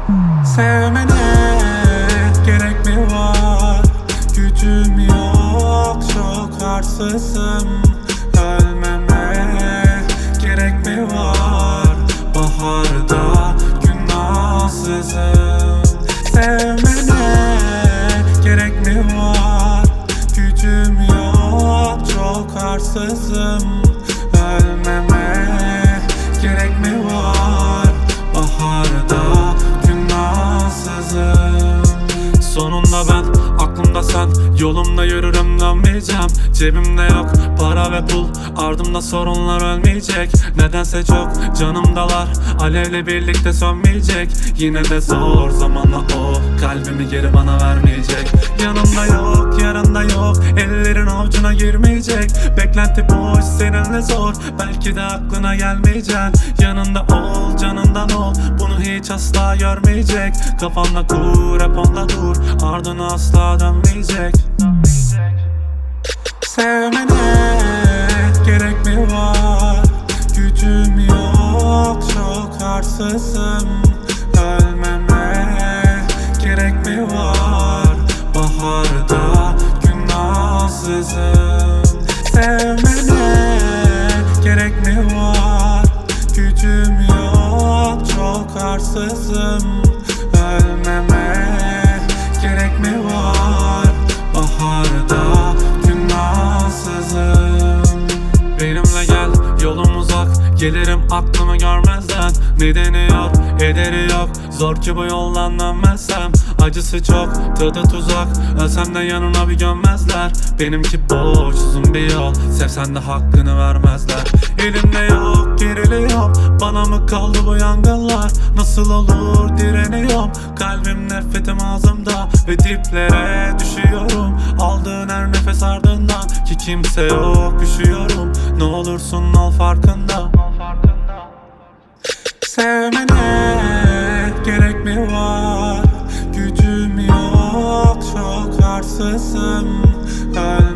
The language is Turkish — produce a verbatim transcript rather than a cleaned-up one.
Sevmene gerek mi var? Gücüm yok, çok arsızım. Ölmeme gerek mi var? Baharda günahsızım. Sevmene gerek mi var? Gücüm yok, çok arsızım. Ölmeme gerek mi var? Baharda günahsızım. Sonunda ben, aklımda sen, yolumda yürürüm dönmeyeceğim. Cebimde yok para ve pul, ardımda sorunlar ölmeyecek. Nedense çok canımdalar, alevle birlikte sönmeyecek. Yine de zor zamanla o kalbimi geri bana vermeyecek. Yanımda yok, yarında yok, ellerin avucuna girmeyecek. Beklenti boş, seninle zor, belki de aklına gelmeyeceksin. Yanında ol, canından ol, bunu hiç asla görmeyecek. Kafanda kur, hep onda dur, ardına asla dönmeyecek. Sevmene gerek mi var? Gücüm yok, çok arsızım. Ölmeme gerek mi var? Baharda günahsızım. Sevmene gerek mi var? Gücüm yok, çok arsızım. Ölmeme gerek mi var? Baharda günahsızım. Benimle gel, yolum uzak, gelirim aklımı görmezden. Nedeni yok, ederi yok, zor ki bu yoldan dönmezsem. Acısı çok, tadı tuzak, ölsem de yanına bir gömmezler. Benimki boş, uzun bir yol, sevsen de hakkını vermezler. Elimde yok, geriliyorum, bana mı kaldı bu yangınlar? Nasıl olur direniyorum, kalbim nefretim ağzımda. Ve diplere düşüyorum, aldığın her nefes ardından. Ki kimse yok, üşüyorum, ne olursun ol farkında. Sevmene gerek mi var? Gücüm yok, çok arsızım.